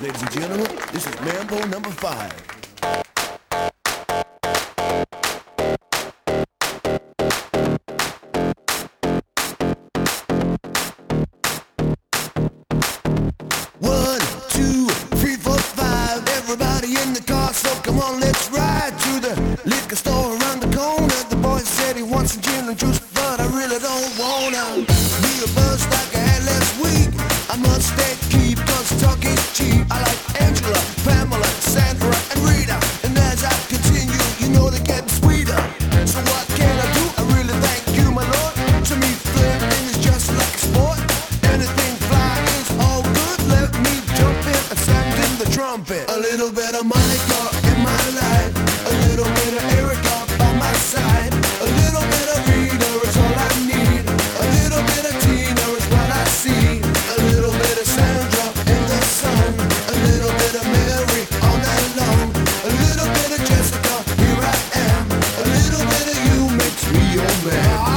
Ladies and gentlemen, this is Mambo number 5. One, two, three, four, five. Everybody in the car, so come on, let's ride to the liquor store around the corner. The boy said he wants some gin and juice, but I really don't wanna be a buzz like I had last week. I must stay keep, cause talk is cheap. I like Angela, Pamela, Sandra, and Rita. And as I continue, you know they're getting sweeter. So what can I do? I really thank you, my lord. To me, flirting is just like a sport. Anything fly is all good. Let me jump in and sound in the trumpet. A little bit of Monica in my life, a little bit of Erica by my side, a little bit of Rita is all I need, a little bit of Tina is what I see, a little bit of Sandra in the sun, a little bit of Mary all night long, a little bit of Jessica, here I am, a little bit of you makes me your man.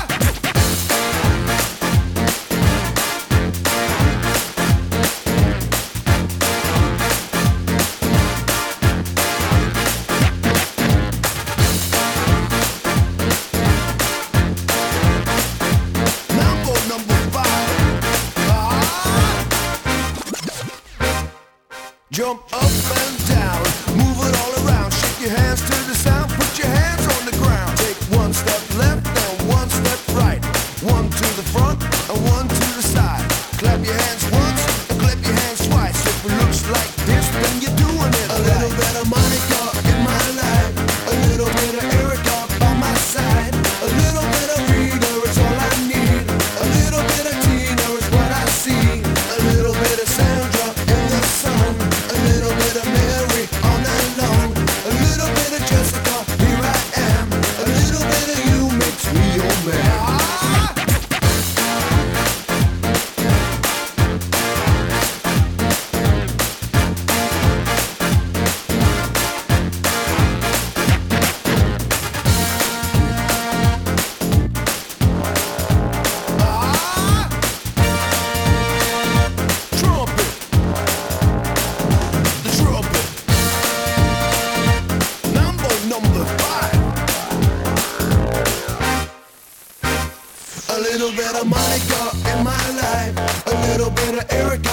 Jump up and down, move it all around, shake your hands to the sound, put your hands on the ground. Take one step left and one step right, one to the front and one to the side. Clap your hands once and clap your hands twice. If it looks like this, then you're doing it right. A little bit of Monica in my life, a little bit of Erica by my side, a little bit of Rita is all I need, a little bit of Tina is what I see, a little bit of Sandra in the sun, a little bit of Mary all night long, a little bit of Jessica, here I am, a little bit of you makes me your man. Trumpet, the trumpet, number 5. A little bit of Monica in my life, a little bit of Erica